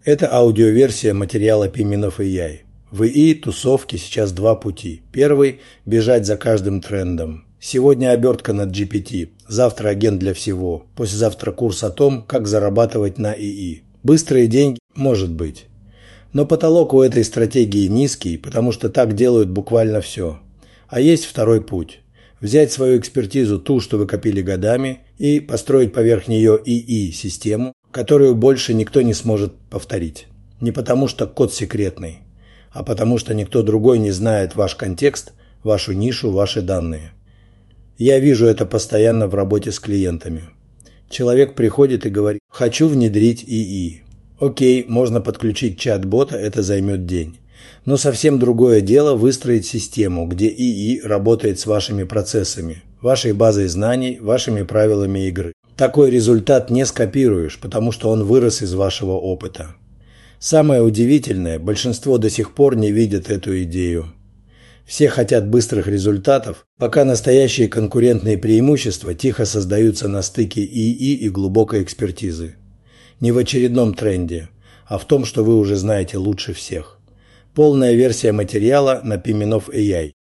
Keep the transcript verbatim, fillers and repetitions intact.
Это аудиоверсия материала Пименов эй ай. В ИИ тусовки сейчас два пути. Первый – бежать за каждым трендом. Сегодня обертка на джи пи ти, завтра агент для всего, послезавтра курс о том, как зарабатывать на ИИ. Быстрые деньги – может быть. Но потолок у этой стратегии низкий, потому что так делают буквально все. А есть второй путь. Взять свою экспертизу, ту, что вы копили годами, и построить поверх нее ИИ-систему, которую больше никто не сможет повторить. Не потому что код секретный, а потому что никто другой не знает ваш контекст, вашу нишу, ваши данные. Я вижу это постоянно в работе с клиентами. Человек приходит и говорит: «Хочу внедрить ИИ». Окей, можно подключить чат-бота, это займет день. Но совсем другое дело выстроить систему, где ИИ работает с вашими процессами, вашей базой знаний, вашими правилами игры. Такой результат не скопируешь, потому что он вырос из вашего опыта. Самое удивительное, большинство до сих пор не видят эту идею. Все хотят быстрых результатов, пока настоящие конкурентные преимущества тихо создаются на стыке ИИ и глубокой экспертизы. Не в очередном тренде, а в том, что вы уже знаете лучше всех. Полная версия материала на Пименов эй ай.